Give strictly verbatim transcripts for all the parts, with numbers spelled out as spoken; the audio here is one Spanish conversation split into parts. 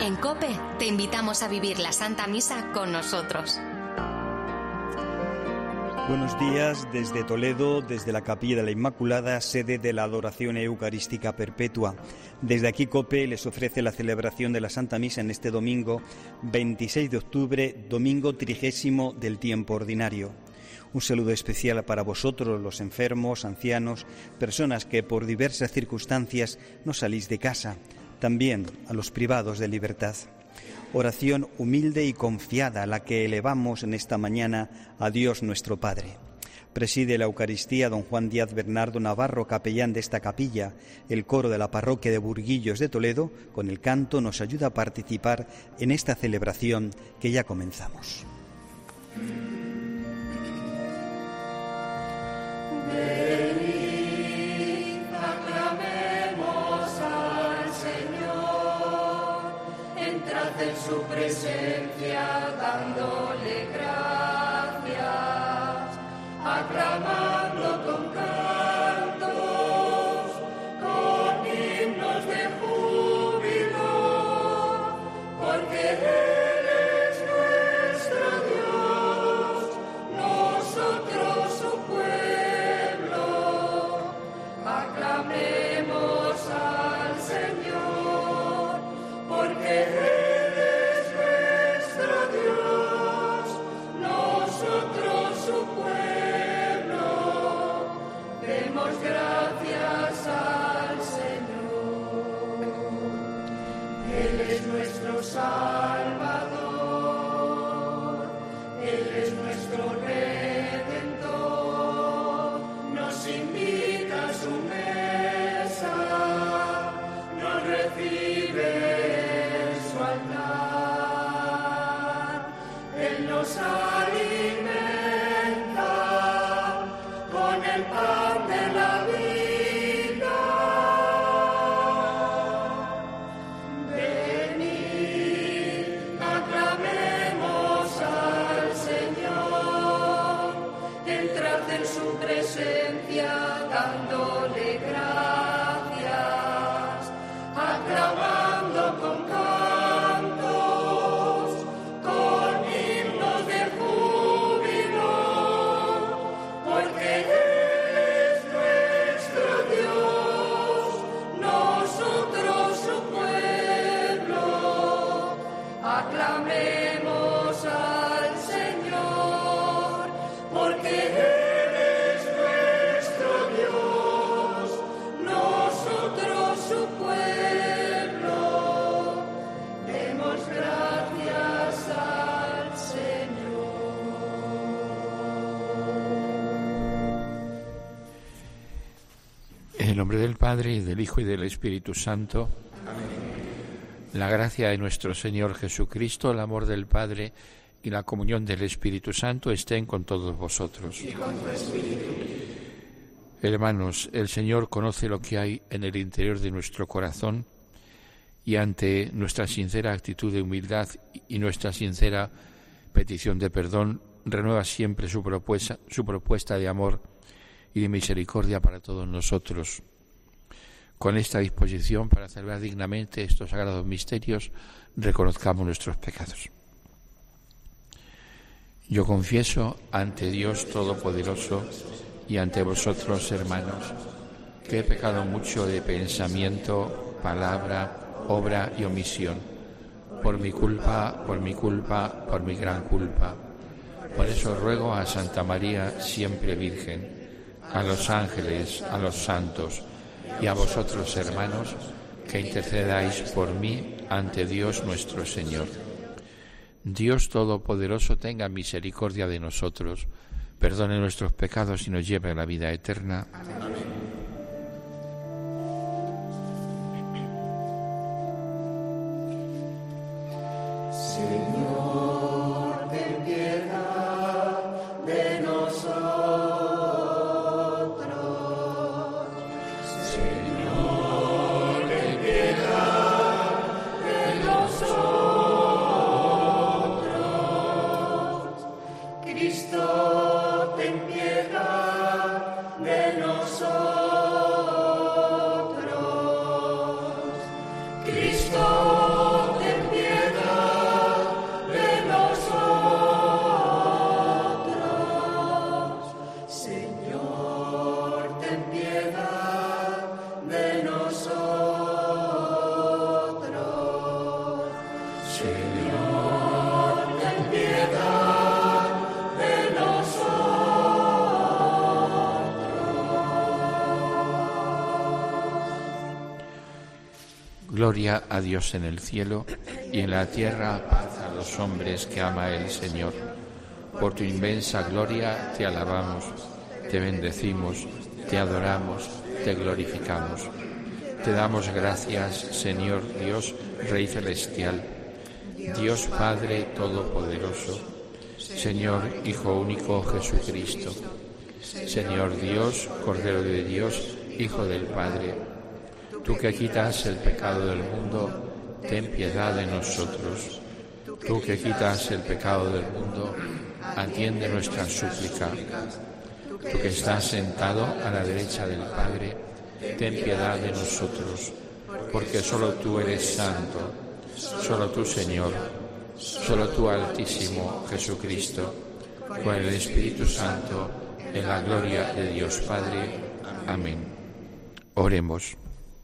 En COPE te invitamos a vivir la Santa Misa con nosotros. Buenos días desde Toledo, desde la Capilla de la Inmaculada, sede de la Adoración Eucarística Perpetua. Desde aquí COPE les ofrece la celebración de la Santa Misa en este domingo veintiséis de octubre, domingo trigésimo del tiempo ordinario. Un saludo especial para vosotros, los enfermos, ancianos, personas que por diversas circunstancias no salís de casa, también a los privados de libertad. Oración humilde y confiada a la que elevamos en esta mañana a Dios nuestro Padre. Preside la Eucaristía don Juan Díaz Bernardo Navarro, capellán de esta capilla. El coro de la parroquia de Burguillos de Toledo, con el canto, nos ayuda a participar en esta celebración que ya comenzamos. Venid, aclamemos al Señor, entrad en su presencia dándole gracias, aclamando con cantos, con himnos de júbilo, porque Él es nuestro Dios, nosotros su pueblo. Aclamemos al Señor, porque Él es nuestro Dios, nosotros su pueblo. Demos gracias al Señor. Él es nuestro Salvador, Él es nuestro Redentor, nos invita a su mesa, nos recibe en su altar. Él nos alimenta con el pan de la vida. Venid, aclamemos al Señor, entrad en su presencia dándole gracias, aclamando con cantos, con himnos de júbilo, porque Él es nuestro Dios, nosotros su pueblo. Aclamemos al Señor, porque Él es nuestro Dios, nosotros su pueblo. Demos gracias al Señor. En el nombre del Padre, y del Hijo, y del Espíritu Santo. La gracia de nuestro Señor Jesucristo, el amor del Padre y la comunión del Espíritu Santo estén con todos vosotros. Y con tu espíritu. Hermanos, el Señor conoce lo que hay en el interior de nuestro corazón y ante nuestra sincera actitud de humildad y nuestra sincera petición de perdón, renueva siempre su propuesta, su propuesta de amor y de misericordia para todos nosotros. Con esta disposición para celebrar dignamente estos sagrados misterios, reconozcamos nuestros pecados. Yo confieso ante Dios Todopoderoso y ante vosotros, hermanos, que he pecado mucho de pensamiento, palabra, obra y omisión, por mi culpa, por mi culpa, por mi gran culpa. Por eso ruego a Santa María, siempre Virgen, a los ángeles, a los santos, y a vosotros, hermanos, que intercedáis por mí ante Dios nuestro Señor. Dios Todopoderoso tenga misericordia de nosotros, perdone nuestros pecados y nos lleve a la vida eterna. Amén. Señor, ten piedad de nosotros. Señor, ten piedad de nosotros. Cristo, ten piedad de nosotros. Cristo, ten piedad. Gloria a Dios en el cielo y en la tierra paz a los hombres que ama el Señor. Por tu inmensa gloria te alabamos, te bendecimos, te adoramos, te glorificamos. Te damos gracias, Señor Dios, Rey celestial, Dios Padre todopoderoso, Señor Hijo único Jesucristo, Señor Dios, Cordero de Dios, Hijo del Padre. Tú que quitas el pecado del mundo, ten piedad de nosotros. Tú que quitas el pecado del mundo, atiende nuestra súplica. Tú que estás sentado a la derecha del Padre, ten piedad de nosotros, porque solo tú eres santo, solo tú, Señor, solo tú, Altísimo Jesucristo, con el Espíritu Santo, en la gloria de Dios Padre. Amén. Oremos.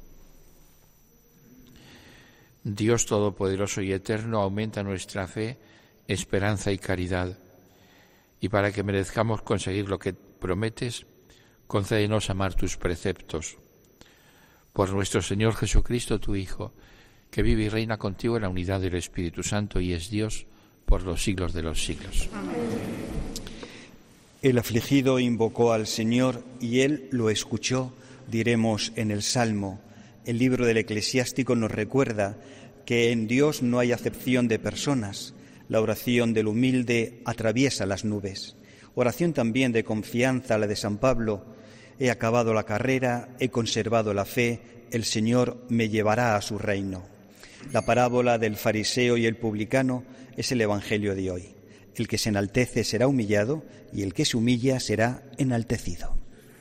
Dios Todopoderoso y Eterno, aumenta nuestra fe, esperanza y caridad, y para que merezcamos conseguir lo que prometes, concédenos amar tus preceptos. Por nuestro Señor Jesucristo, tu Hijo, que vive y reina contigo en la unidad del Espíritu Santo y es Dios por los siglos de los siglos. Amén. El afligido invocó al Señor y Él lo escuchó, diremos en el Salmo. El libro del Eclesiástico nos recuerda que en Dios no hay acepción de personas. La oración del humilde atraviesa las nubes. Oración también de confianza, la de San Pablo. He acabado la carrera, he conservado la fe, el Señor me llevará a su reino. La parábola del fariseo y el publicano es el Evangelio de hoy. El que se enaltece será humillado y el que se humilla será enaltecido.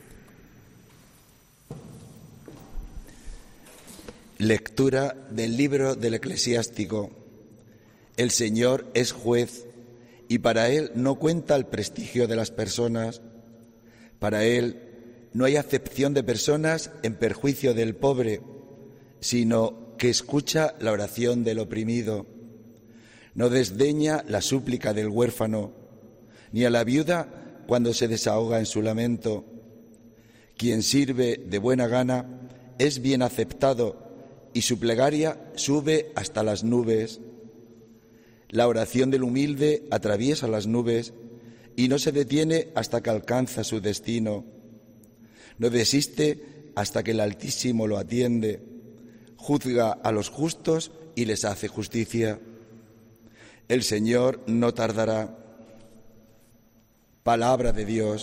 Lectura del libro del Eclesiástico. El Señor es juez y para Él no cuenta el prestigio de las personas. Para Él no hay acepción de personas en perjuicio del pobre, sino que escucha la oración del oprimido. No desdeña la súplica del huérfano, ni a la viuda cuando se desahoga en su lamento. Quien sirve de buena gana es bien aceptado, y su plegaria sube hasta las nubes. La oración del humilde atraviesa las nubes y no se detiene hasta que alcanza su destino. No desiste hasta que el Altísimo lo atiende. Juzga a los justos y les hace justicia. El Señor no tardará. Palabra de Dios.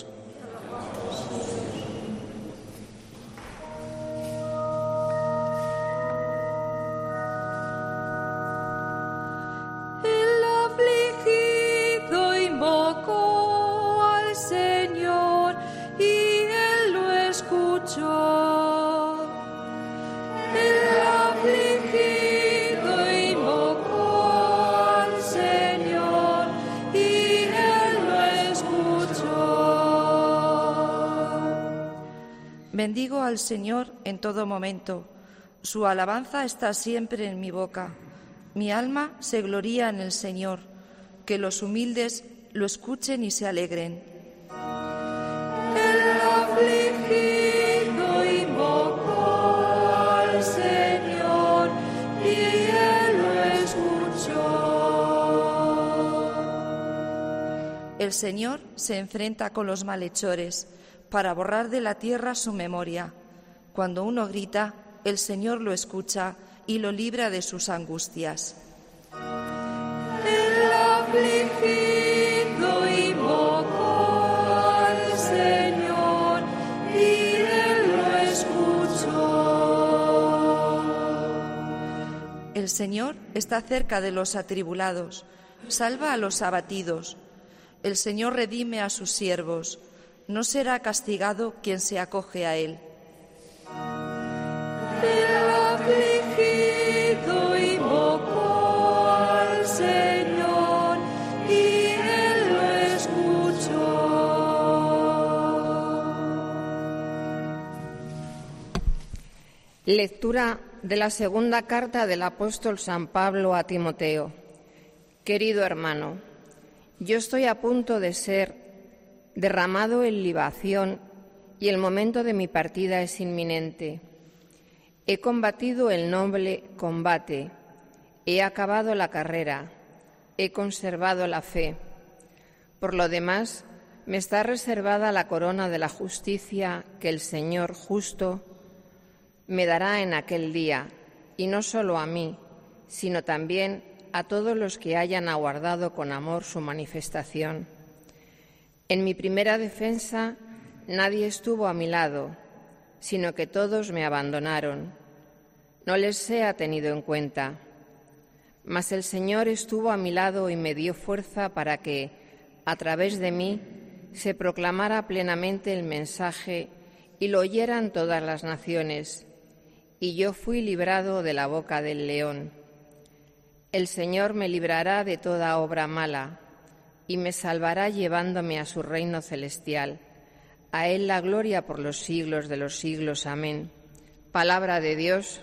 Bendigo al Señor en todo momento. Su alabanza está siempre en mi boca. Mi alma se gloría en el Señor. Que los humildes lo escuchen y se alegren. El afligido invocó al Señor y Él lo escuchó. El Señor se enfrenta con los malhechores para borrar de la tierra su memoria. Cuando uno grita, el Señor lo escucha y lo libra de sus angustias. El afligido invocó al Señor y Él lo escuchó. El Señor está cerca de los atribulados, salva a los abatidos. El Señor redime a sus siervos. No será castigado quien se acoge a Él. El afligido invocó al Señor y Él lo escuchó. Lectura de la segunda carta del apóstol San Pablo a Timoteo. Querido hermano, yo estoy a punto de ser derramado en libación y el momento de mi partida es inminente. He combatido el noble combate, he acabado la carrera, he conservado la fe. Por lo demás, me está reservada la corona de la justicia que el Señor justo me dará en aquel día, y no solo a mí, sino también a todos los que hayan aguardado con amor su manifestación. En mi primera defensa nadie estuvo a mi lado, sino que todos me abandonaron. No les sea tenido en cuenta. Mas el Señor estuvo a mi lado y me dio fuerza para que, a través de mí, se proclamara plenamente el mensaje y lo oyeran todas las naciones. Y yo fui librado de la boca del león. El Señor me librará de toda obra mala y me salvará llevándome a su reino celestial. A Él la gloria por los siglos de los siglos. Amén. Palabra de Dios.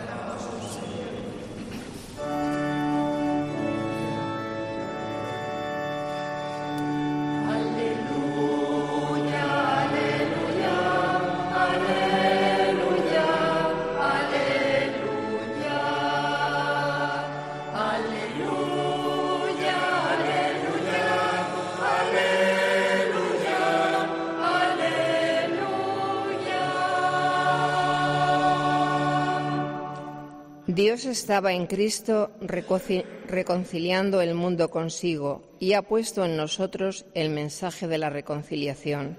Dios estaba en Cristo reconciliando el mundo consigo y ha puesto en nosotros el mensaje de la reconciliación.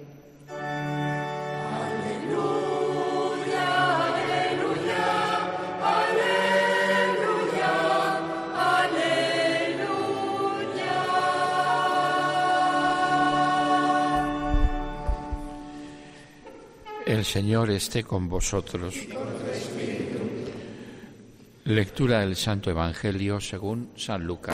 Aleluya, aleluya, aleluya, aleluya. El Señor esté con vosotros. Lectura del Santo Evangelio según San Lucas.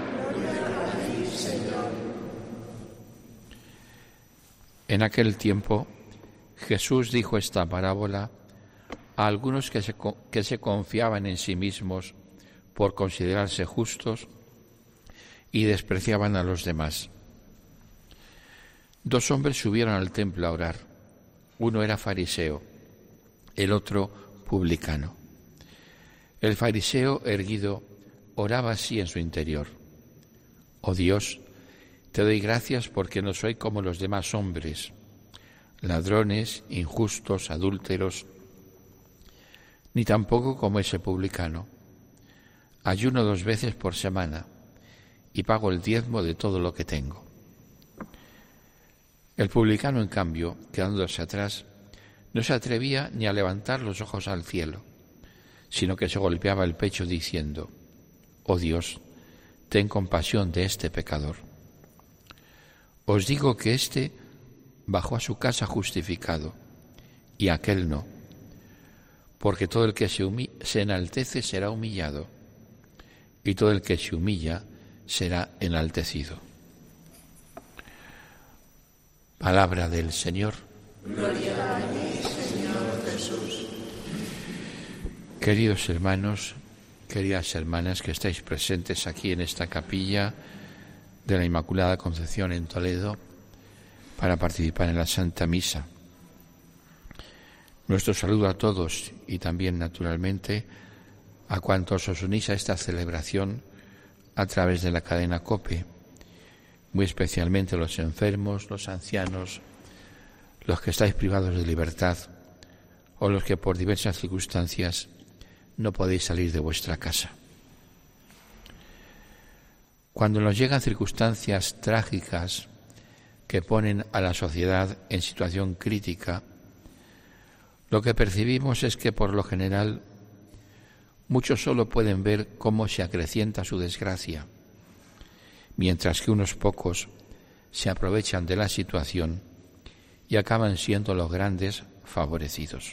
En aquel tiempo, Jesús dijo esta parábola a algunos que se, que se confiaban en sí mismos por considerarse justos y despreciaban a los demás. Dos hombres subieron al templo a orar. Uno era fariseo, el otro publicano. El fariseo erguido oraba así en su interior: Oh Dios, te doy gracias porque no soy como los demás hombres, ladrones, injustos, adúlteros, ni tampoco como ese publicano. Ayuno dos veces por semana y pago el diezmo de todo lo que tengo. El publicano, en cambio, quedándose atrás, no se atrevía ni a levantar los ojos al cielo, sino que se golpeaba el pecho diciendo: Oh Dios, ten compasión de este pecador. Os digo que éste bajó a su casa justificado, y aquel no, porque todo el que se, humi- se enaltece será humillado, y todo el que se humilla será enaltecido. Palabra del Señor. Gloria a ti, Señor Jesús. Queridos hermanos, queridas hermanas que estáis presentes aquí en esta capilla de la Inmaculada Concepción en Toledo para participar en la Santa Misa. Nuestro saludo a todos y también, naturalmente, a cuantos os unís a esta celebración a través de la cadena COPE, muy especialmente los enfermos, los ancianos, los que estáis privados de libertad o los que por diversas circunstancias no podéis salir de vuestra casa. Cuando nos llegan circunstancias trágicas que ponen a la sociedad en situación crítica, lo que percibimos es que, por lo general, muchos solo pueden ver cómo se acrecienta su desgracia, mientras que unos pocos se aprovechan de la situación y acaban siendo los grandes favorecidos.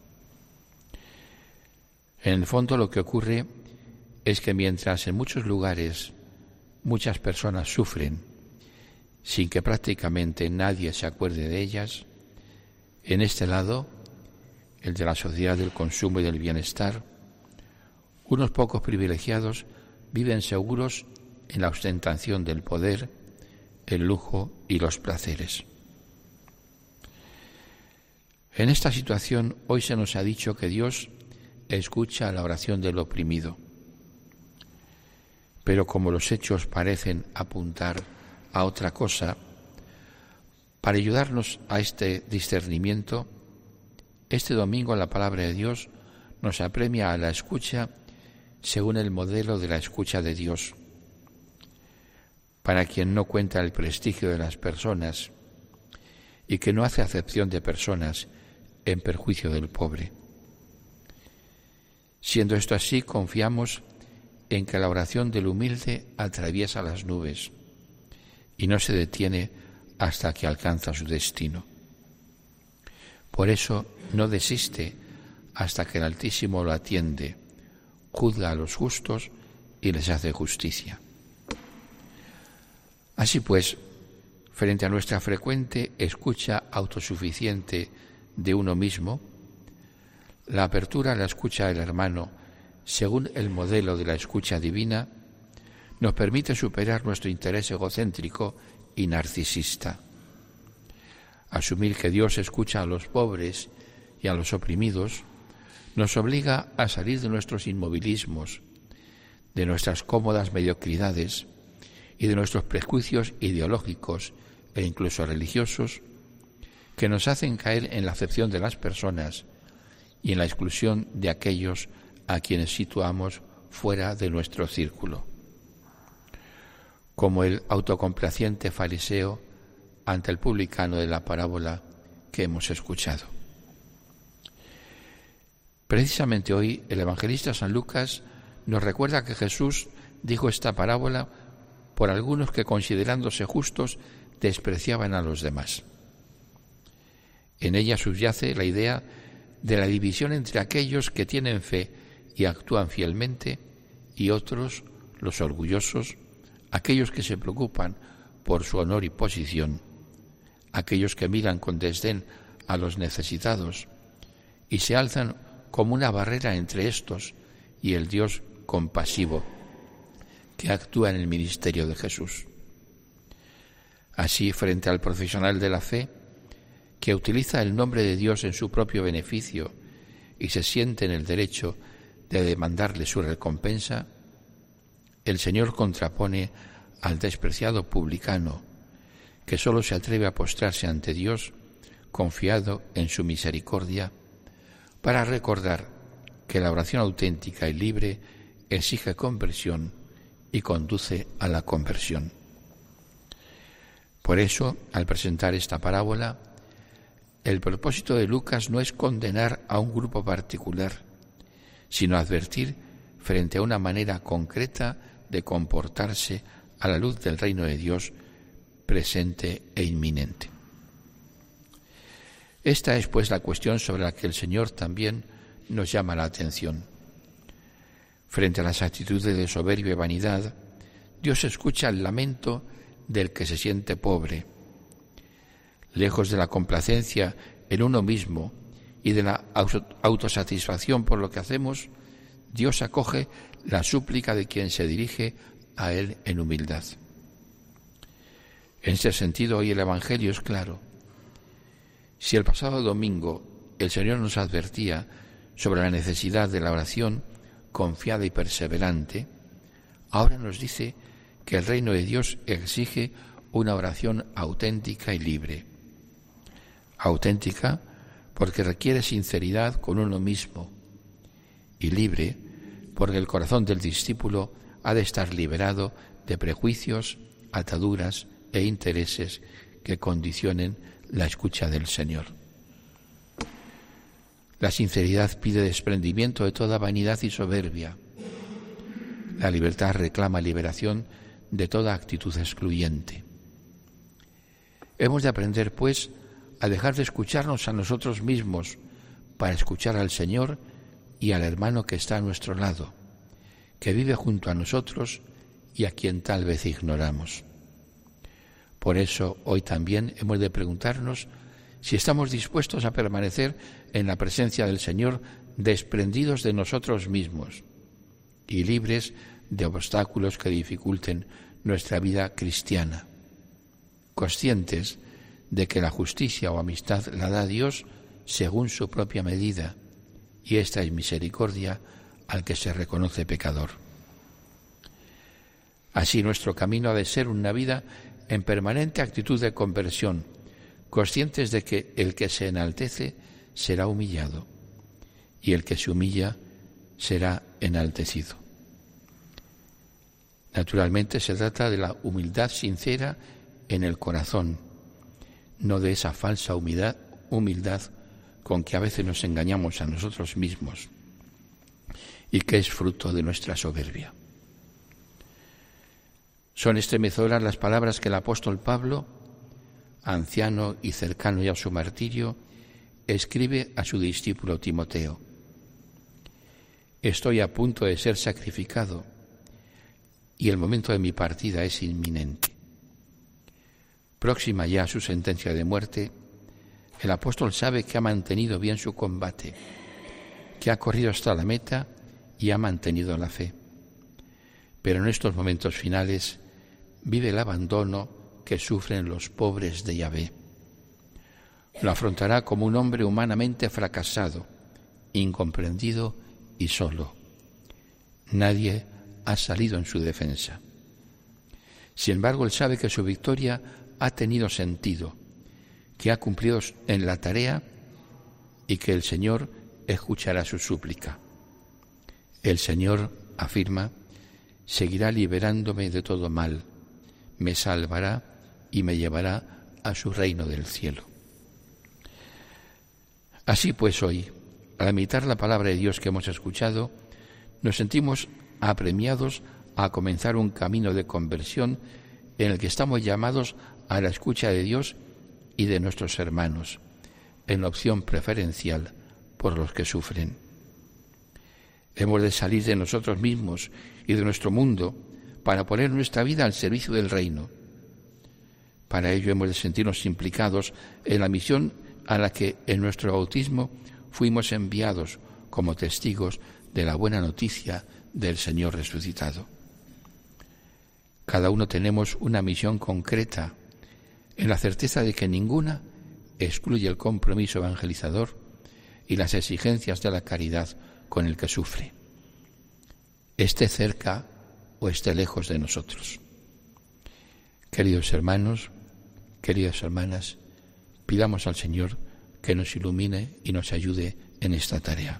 En el fondo, lo que ocurre es que mientras en muchos lugares muchas personas sufren sin que prácticamente nadie se acuerde de ellas, en este lado, el de la sociedad del consumo y del bienestar, unos pocos privilegiados viven seguros en la ostentación del poder, el lujo y los placeres. En esta situación hoy se nos ha dicho que Dios escucha la oración del oprimido. Pero como los hechos parecen apuntar a otra cosa, para ayudarnos a este discernimiento, este domingo la palabra de Dios nos apremia a la escucha según el modelo de la escucha de Dios, para quien no cuenta el prestigio de las personas y que no hace acepción de personas en perjuicio del pobre. Siendo esto así, confiamos en que la oración del humilde atraviesa las nubes y no se detiene hasta que alcanza su destino. Por eso no desiste hasta que el Altísimo lo atiende, juzga a los justos y les hace justicia. Así pues, frente a nuestra frecuente escucha autosuficiente de uno mismo, la apertura a la escucha del hermano, según el modelo de la escucha divina, nos permite superar nuestro interés egocéntrico y narcisista. Asumir que Dios escucha a los pobres y a los oprimidos nos obliga a salir de nuestros inmovilismos, de nuestras cómodas mediocridades y de nuestros prejuicios ideológicos e incluso religiosos que nos hacen caer en la acepción de las personas y en la exclusión de aquellos a quienes situamos fuera de nuestro círculo. Como el autocomplaciente fariseo ante el publicano de la parábola que hemos escuchado. Precisamente hoy el evangelista San Lucas nos recuerda que Jesús dijo esta parábola por algunos que, considerándose justos, despreciaban a los demás. En ella subyace la idea de la división entre aquellos que tienen fe y actúan fielmente y otros, los orgullosos, aquellos que se preocupan por su honor y posición, aquellos que miran con desdén a los necesitados y se alzan como una barrera entre estos y el Dios compasivo que actúa en el ministerio de Jesús. Así, frente al profesional de la fe, que utiliza el nombre de Dios en su propio beneficio y se siente en el derecho de demandarle su recompensa, el Señor contrapone al despreciado publicano, que sólo se atreve a postrarse ante Dios, confiado en su misericordia, para recordar que la oración auténtica y libre exige conversión y conduce a la conversión. Por eso, al presentar esta parábola, el propósito de Lucas no es condenar a un grupo particular, sino advertir frente a una manera concreta de comportarse a la luz del reino de Dios presente e inminente. Esta es, pues, la cuestión sobre la que el Señor también nos llama la atención. Frente a las actitudes de soberbia y vanidad, Dios escucha el lamento del que se siente pobre. Lejos de la complacencia en uno mismo y de la autosatisfacción por lo que hacemos, Dios acoge la súplica de quien se dirige a Él en humildad. En ese sentido, hoy el Evangelio es claro. Si el pasado domingo el Señor nos advertía sobre la necesidad de la oración confiada y perseverante, ahora nos dice que el reino de Dios exige una oración auténtica y libre. Auténtica porque requiere sinceridad con uno mismo, y libre porque el corazón del discípulo ha de estar liberado de prejuicios, ataduras e intereses que condicionen la escucha del Señor. La sinceridad pide desprendimiento de toda vanidad y soberbia. La libertad reclama liberación de toda actitud excluyente. Hemos de aprender, pues, a dejar de escucharnos a nosotros mismos para escuchar al Señor y al hermano que está a nuestro lado, que vive junto a nosotros y a quien tal vez ignoramos. Por eso, hoy también hemos de preguntarnos si estamos dispuestos a permanecer en la presencia del Señor desprendidos de nosotros mismos y libres de obstáculos que dificulten nuestra vida cristiana, conscientes de que la justicia o amistad la da Dios según su propia medida y esta es misericordia al que se reconoce pecador. Así nuestro camino ha de ser una vida en permanente actitud de conversión, conscientes de que el que se enaltece será humillado y el que se humilla será enaltecido. Naturalmente se trata de la humildad sincera en el corazón, no de esa falsa humildad, humildad con que a veces nos engañamos a nosotros mismos y que es fruto de nuestra soberbia. Son estremecedoras las palabras que el apóstol Pablo, anciano y cercano ya a su martirio, escribe a su discípulo Timoteo. Estoy a punto de ser sacrificado y el momento de mi partida es inminente. Próxima ya a su sentencia de muerte, el apóstol sabe que ha mantenido bien su combate, que ha corrido hasta la meta y ha mantenido la fe. Pero en estos momentos finales vive el abandono que sufren los pobres de Yahvé. Lo afrontará como un hombre humanamente fracasado, incomprendido y solo. Nadie ha salido en su defensa. Sin embargo, él sabe que su victoria ha tenido sentido, que ha cumplido en la tarea y que el Señor escuchará su súplica. El Señor, afirma, seguirá liberándome de todo mal, me salvará y me llevará a su reino del cielo. Así pues hoy, al imitar la palabra de Dios que hemos escuchado, nos sentimos apremiados a comenzar un camino de conversión en el que estamos llamados a la escucha de Dios y de nuestros hermanos, en la opción preferencial por los que sufren. Hemos de salir de nosotros mismos y de nuestro mundo para poner nuestra vida al servicio del reino. Para ello hemos de sentirnos implicados en la misión a la que en nuestro bautismo fuimos enviados como testigos de la buena noticia del Señor resucitado. Cada uno tenemos una misión concreta, en la certeza de que ninguna excluye el compromiso evangelizador y las exigencias de la caridad con el que sufre, esté cerca o esté lejos de nosotros. Queridos hermanos, queridas hermanas, pidamos al Señor que nos ilumine y nos ayude en esta tarea.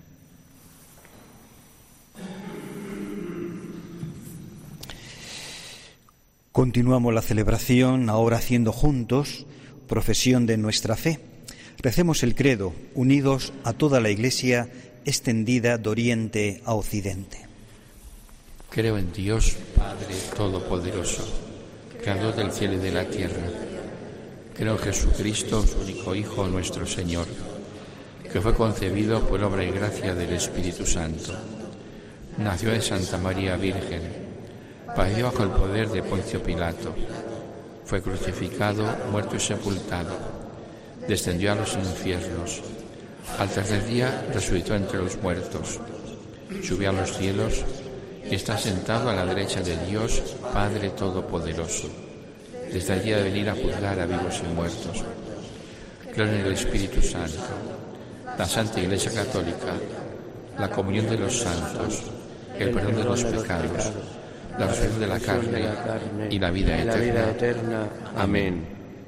Continuamos la celebración, ahora haciendo juntos profesión de nuestra fe. Recemos el credo, unidos a toda la Iglesia extendida de oriente a occidente. Creo en Dios, Padre Todopoderoso, Creador del cielo y de la tierra. Creo en Jesucristo, su único Hijo, nuestro Señor, que fue concebido por obra y gracia del Espíritu Santo. Nació de Santa María Virgen. Padeció bajo el poder de Poncio Pilato, fue crucificado, muerto y sepultado, descendió a los infiernos, al tercer día resucitó entre los muertos, subió a los cielos y está sentado a la derecha de Dios, Padre Todopoderoso, desde allí ha de venir a juzgar a vivos y muertos. Creo en el Espíritu Santo, la Santa Iglesia Católica, la comunión de los santos, el perdón de los pecados, la resurrección de la carne y la vida eterna. Amén.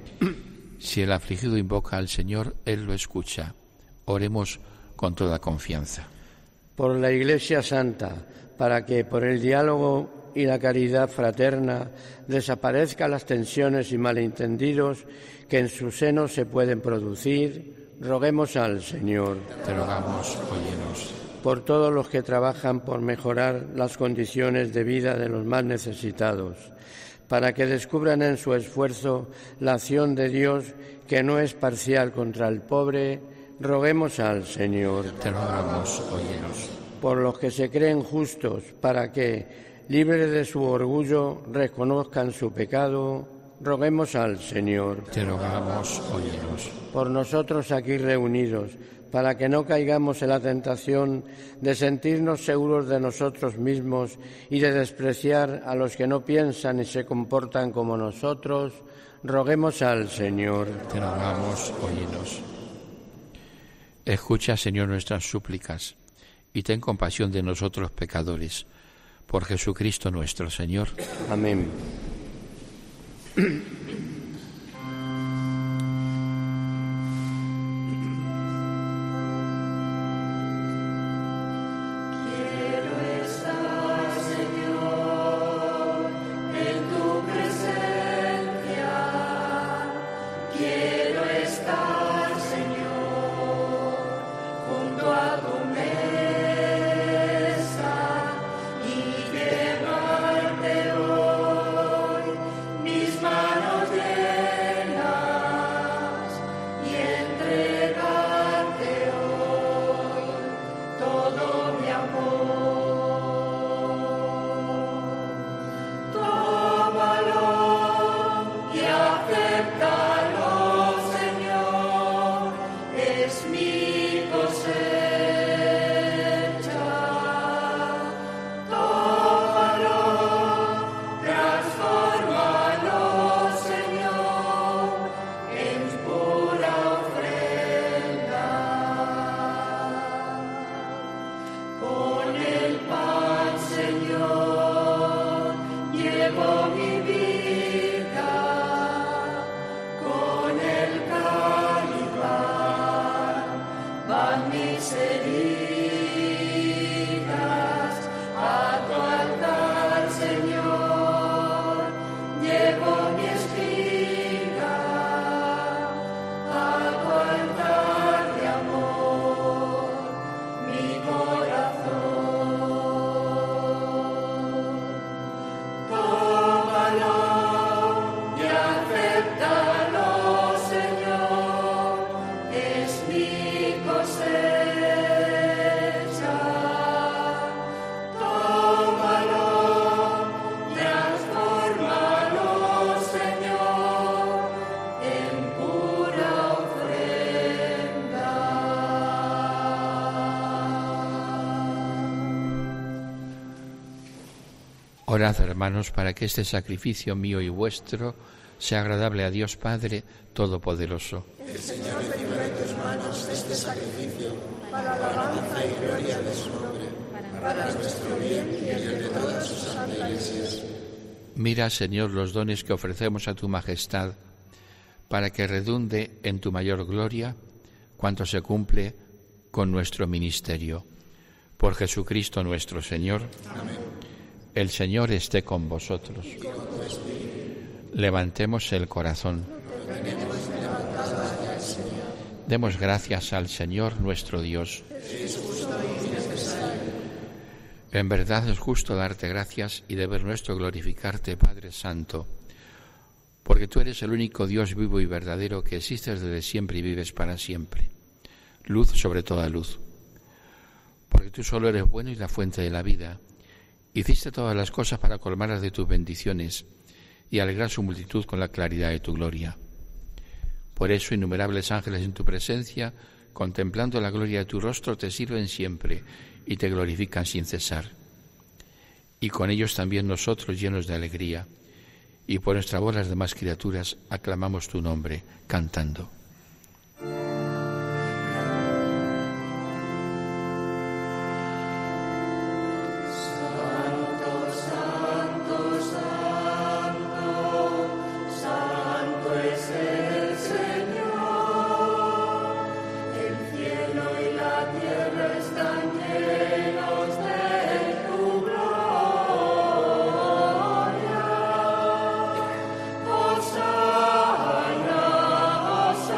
Si el afligido invoca al Señor, Él lo escucha. Oremos con toda confianza. Por la Iglesia Santa, para que por el diálogo y la caridad fraterna desaparezcan las tensiones y malentendidos que en su seno se pueden producir, roguemos al Señor. Te rogamos, óyenos. Por todos los que trabajan por mejorar las condiciones de vida de los más necesitados, para que descubran en su esfuerzo la acción de Dios que no es parcial contra el pobre, roguemos al Señor. Te rogamos, óyenos. Por los que se creen justos, para que, libres de su orgullo, reconozcan su pecado, roguemos al Señor. Te rogamos, óyenos. Por nosotros aquí reunidos, para que no caigamos en la tentación de sentirnos seguros de nosotros mismos y de despreciar a los que no piensan y se comportan como nosotros, roguemos al Señor. Te rogamos, óyenos. Escucha, Señor, nuestras súplicas. y ten compasión de nosotros pecadores. Por Jesucristo nuestro Señor. Amén. Orad, hermanos, para que este sacrificio mío y vuestro sea agradable a Dios Padre Todopoderoso. El Señor reciba en tus manos este sacrificio para la alabanza y gloria de su nombre, para nuestro bien y el de toda su santa Iglesia. Mira, Señor, los dones que ofrecemos a tu majestad, para que redunde en tu mayor gloria cuanto se cumple con nuestro ministerio. Por Jesucristo nuestro Señor. Amén. El Señor esté con vosotros. Levantemos el corazón. Demos gracias al Señor nuestro Dios. En verdad es justo darte gracias y deber nuestro glorificarte, Padre Santo, porque tú eres el único Dios vivo y verdadero que existes desde siempre y vives para siempre. Luz sobre toda luz. Porque tú solo eres bueno y la fuente de la vida. Hiciste todas las cosas para colmarlas de tus bendiciones y alegrar su multitud con la claridad de tu gloria. Por eso innumerables ángeles en tu presencia, contemplando la gloria de tu rostro, te sirven siempre y te glorifican sin cesar. Y con ellos también nosotros, llenos de alegría, y por nuestra voz las demás criaturas aclamamos tu nombre, cantando. Hosanna, Hosanna.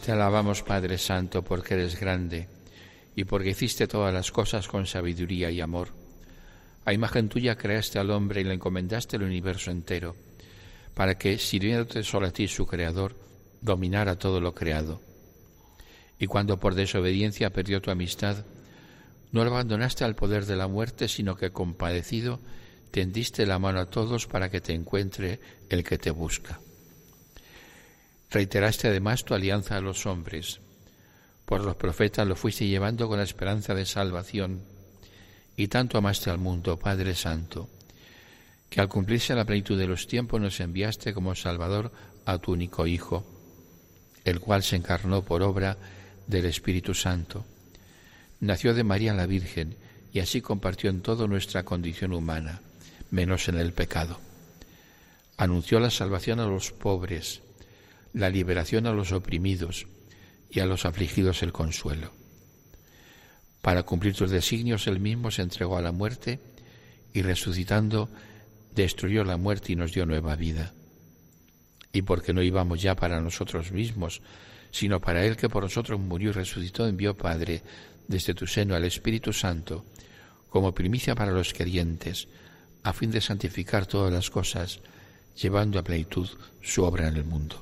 Te alabamos, Padre Santo, porque eres grande y porque hiciste todas las cosas con sabiduría y amor. A imagen tuya creaste al hombre y le encomendaste el universo entero, para que, sirviéndote solo a ti, su Creador, dominara todo lo creado. Y cuando por desobediencia perdió tu amistad, no lo abandonaste al poder de la muerte, sino que, compadecido, tendiste la mano a todos para que te encuentre el que te busca. Reiteraste además tu alianza a los hombres. Por los profetas lo fuiste llevando con la esperanza de salvación. Y tanto amaste al mundo, Padre Santo, que al cumplirse la plenitud de los tiempos nos enviaste como Salvador a tu único Hijo, el cual se encarnó por obra del Espíritu Santo. Nació de María la Virgen y así compartió en todo nuestra condición humana, menos en el pecado. Anunció la salvación a los pobres, la liberación a los oprimidos y a los afligidos el consuelo. Para cumplir tus designios, él mismo se entregó a la muerte y, resucitando, destruyó la muerte y nos dio nueva vida. Y porque no íbamos ya para nosotros mismos, sino para él que por nosotros murió y resucitó, envió, Padre, desde tu seno al Espíritu Santo, como primicia para los creyentes, a fin de santificar todas las cosas, llevando a plenitud su obra en el mundo.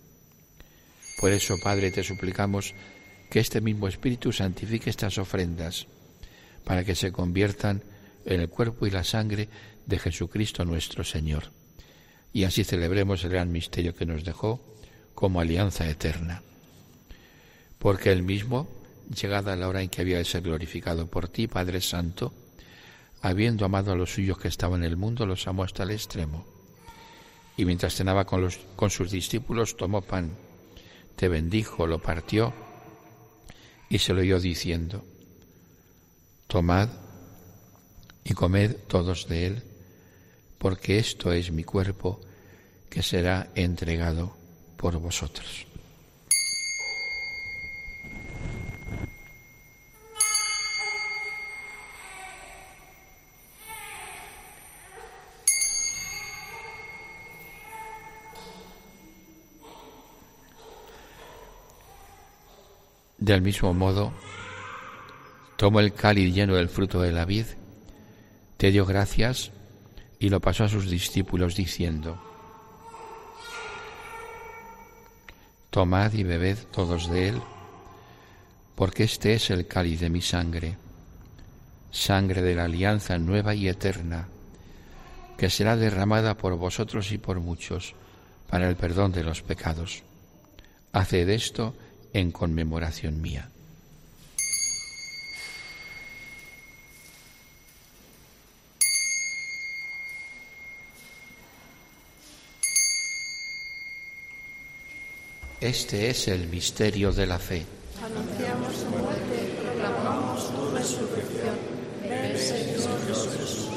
Por eso, Padre, te suplicamos que este mismo Espíritu santifique estas ofrendas, para que se conviertan en el cuerpo y la sangre de Jesucristo nuestro Señor, y así celebremos el gran misterio que nos dejó como alianza eterna. Porque él mismo, llegada la hora en que había de ser glorificado por ti, Padre Santo, habiendo amado a los suyos que estaban en el mundo, los amó hasta el extremo. Y mientras cenaba con, los, con sus discípulos, tomó pan, te bendijo, lo partió y se lo dio diciendo: tomad y comed todos de él, porque esto es mi cuerpo que será entregado por vosotros. Del mismo modo, tomó el cáliz lleno del fruto de la vid, te dio gracias y lo pasó a sus discípulos diciendo: tomad y bebed todos de él, porque este es el cáliz de mi sangre, sangre de la alianza nueva y eterna, que será derramada por vosotros y por muchos para el perdón de los pecados. Haced esto en conmemoración mía. Este es el misterio de la fe. Anunciamos su muerte, proclamamos tu resurrección. Ven, Señor Jesús.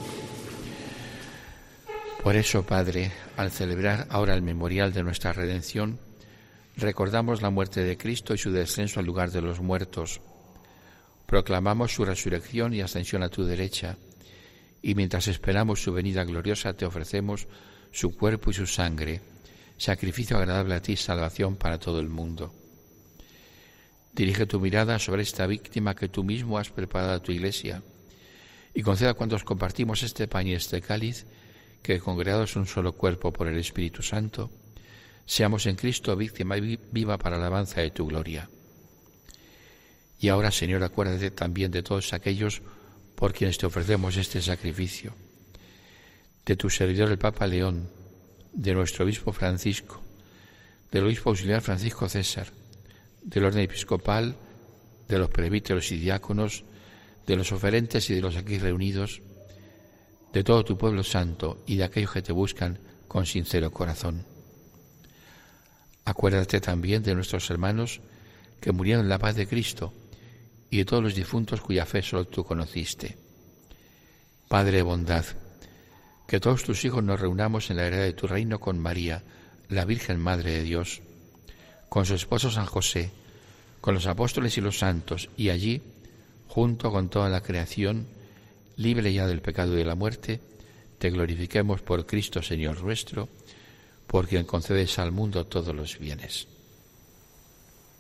Por eso, Padre, al celebrar ahora el memorial de nuestra redención, recordamos la muerte de Cristo y su descenso al lugar de los muertos. Proclamamos su resurrección y ascensión a tu derecha, y mientras esperamos su venida gloriosa te ofrecemos su cuerpo y su sangre, sacrificio agradable a ti, salvación para todo el mundo. Dirige tu mirada sobre esta víctima que tú mismo has preparado a tu Iglesia, y conceda a cuantos compartimos este pan y este cáliz, que congregados en un solo cuerpo por el Espíritu Santo, seamos en Cristo víctima viva para la alabanza de tu gloria. Y ahora, Señor, acuérdate también de todos aquellos por quienes te ofrecemos este sacrificio, de tu servidor el Papa León, de nuestro obispo Francisco, del obispo auxiliar Francisco César, del orden episcopal, de los presbíteros y diáconos, de los oferentes y de los aquí reunidos, de todo tu pueblo santo y de aquellos que te buscan con sincero corazón. Acuérdate también de nuestros hermanos que murieron en la paz de Cristo y de todos los difuntos cuya fe solo tú conociste. Padre de bondad, que todos tus hijos nos reunamos en la heredad de tu reino con María, la Virgen Madre de Dios, con su esposo San José, con los apóstoles y los santos, y allí, junto con toda la creación, libre ya del pecado y de la muerte, te glorifiquemos por Cristo Señor nuestro, por quien concedes al mundo todos los bienes.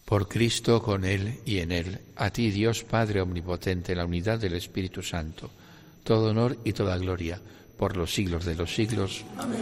Por Cristo, con Él y en Él, a ti, Dios Padre Omnipotente, en la unidad del Espíritu Santo, todo honor y toda gloria, por los siglos de los siglos. Amén.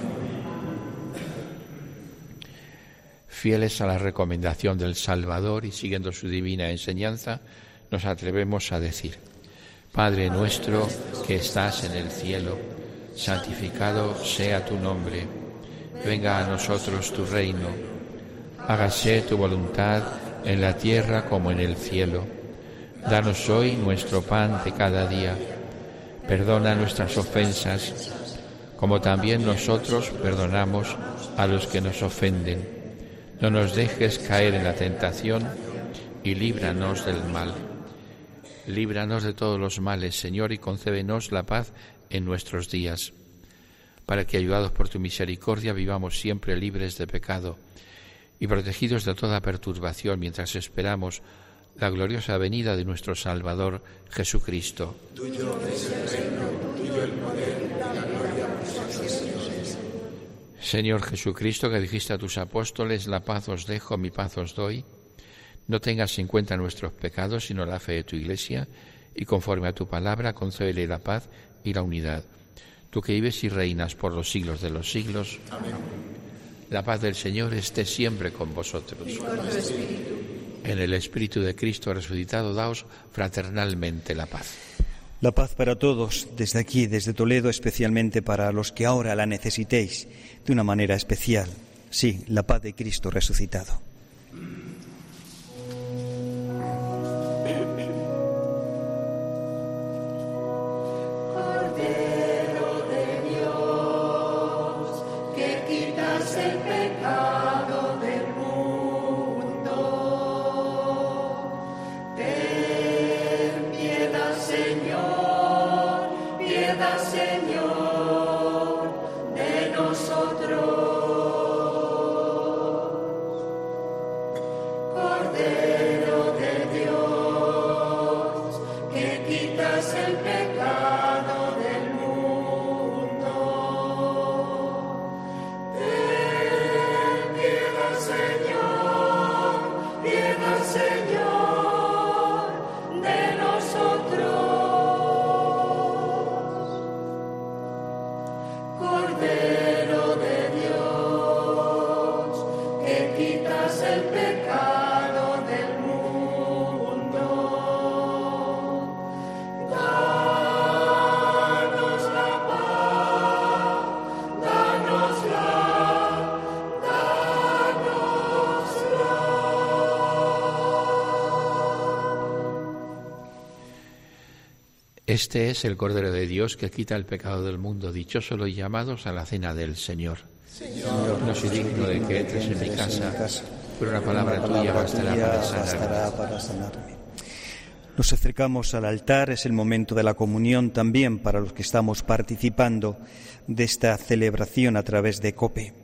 Fieles a la recomendación del Salvador y siguiendo su divina enseñanza, nos atrevemos a decir: Padre nuestro que estás en el cielo, santificado sea tu nombre. Venga a nosotros tu reino. Hágase tu voluntad en la tierra como en el cielo. Danos hoy nuestro pan de cada día. Perdona nuestras ofensas, como también nosotros perdonamos a los que nos ofenden. No nos dejes caer en la tentación y líbranos del mal. Líbranos de todos los males, Señor, y concédenos la paz en nuestros días, para que, ayudados por tu misericordia, vivamos siempre libres de pecado y protegidos de toda perturbación mientras esperamos la gloriosa venida de nuestro Salvador Jesucristo. Tuyo es el reino, tuyo el poder y la gloria por los siglos. Señor Jesucristo, que dijiste a tus apóstoles: la paz os dejo, mi paz os doy, no tengas en cuenta nuestros pecados, sino la fe de tu Iglesia, y conforme a tu palabra, concédele la paz y la unidad. Tú que vives y reinas por los siglos de los siglos. Amén. La paz del Señor esté siempre con vosotros. Y con tu espíritu. En el Espíritu de Cristo resucitado, daos fraternalmente la paz. La paz para todos, desde aquí, desde Toledo, especialmente para los que ahora la necesitéis de una manera especial. Sí, la paz de Cristo resucitado. Este es el Cordero de Dios que quita el pecado del mundo. Dichosos los llamados a la cena del Señor. Señor, no soy digno de que entres en mi casa, pero una palabra tuya bastará para sanarme. Nos acercamos al altar, es el momento de la comunión también para los que estamos participando de esta celebración a través de COPE.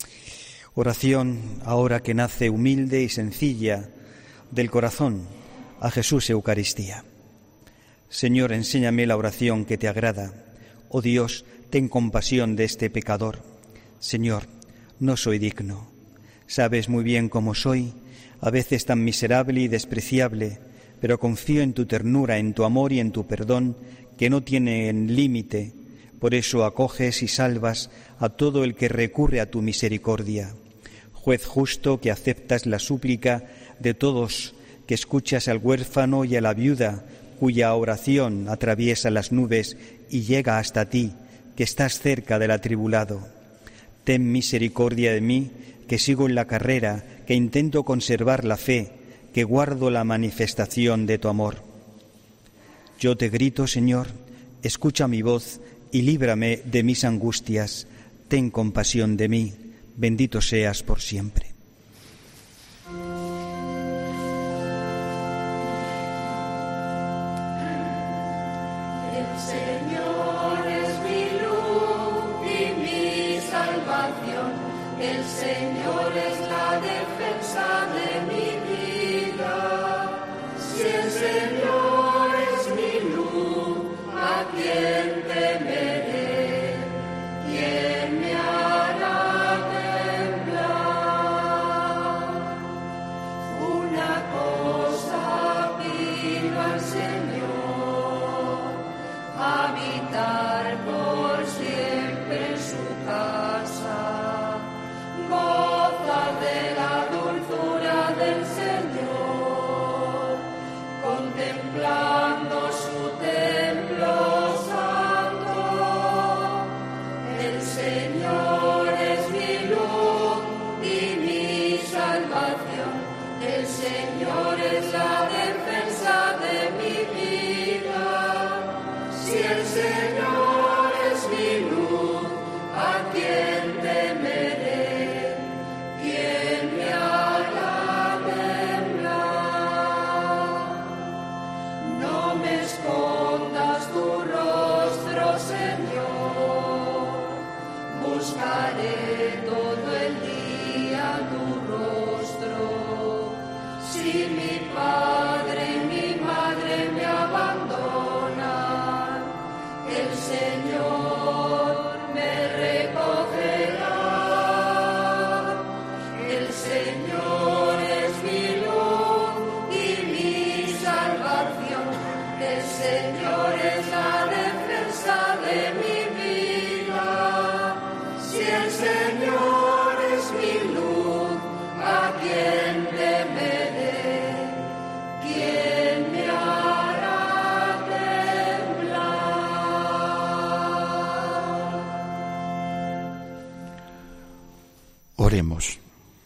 Oración ahora que nace humilde y sencilla del corazón a Jesús Eucaristía. Señor, enséñame la oración que te agrada. Oh Dios, ten compasión de este pecador. Señor, no soy digno. Sabes muy bien cómo soy, a veces tan miserable y despreciable, pero confío en tu ternura, en tu amor y en tu perdón, que no tienen límite. Por eso acoges y salvas a todo el que recurre a tu misericordia. Juez justo que aceptas la súplica de todos, que escuchas al huérfano y a la viuda, cuya oración atraviesa las nubes y llega hasta ti, que estás cerca del atribulado. Ten misericordia de mí, que sigo en la carrera, que intento conservar la fe, que guardo la manifestación de tu amor. Yo te grito, Señor, escucha mi voz y líbrame de mis angustias. Ten compasión de mí, bendito seas por siempre. El Señor es la defensa de mi vida. Si el Señor es mi luz, ¿a quién temeré? ¿Quién me hará temblar? Una quien temeré, quien me hará temblar. No me escondas tu rostro, Señor, buscaré todo el día tu rostro. Si mi padre y mi madre me abandonan, el Señor me recogerá. El Señor es mi luz y mi salvación. El Señor es la defensa de mi vida. Si el Señor es mi luz, ¿a quién temeré? ¿Quién me hará temblar? Oremos.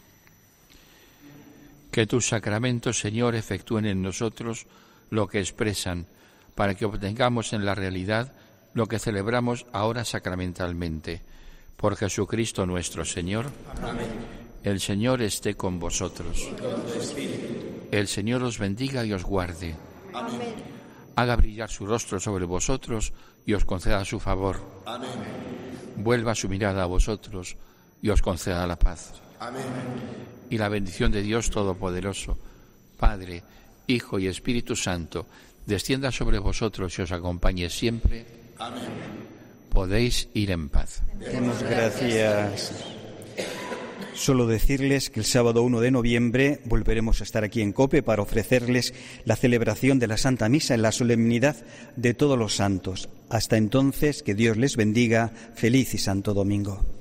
Que tus sacramentos, Señor, efectúen en nosotros lo que expresan, para que obtengamos en la realidad lo que celebramos ahora sacramentalmente. Por Jesucristo nuestro Señor. Amén. El Señor esté con vosotros. Y con tu espíritu. El Señor os bendiga y os guarde. Amén. Haga brillar su rostro sobre vosotros y os conceda su favor. Amén. Vuelva su mirada a vosotros y os conceda la paz. Amén. Y la bendición de Dios Todopoderoso, Padre, Hijo y Espíritu Santo, descienda sobre vosotros y os acompañe siempre. Amén. Podéis ir en paz. Demos gracias. Solo decirles que el sábado uno de noviembre volveremos a estar aquí en COPE para ofrecerles la celebración de la Santa Misa en la solemnidad de todos los santos. Hasta entonces, que Dios les bendiga. Feliz y santo domingo.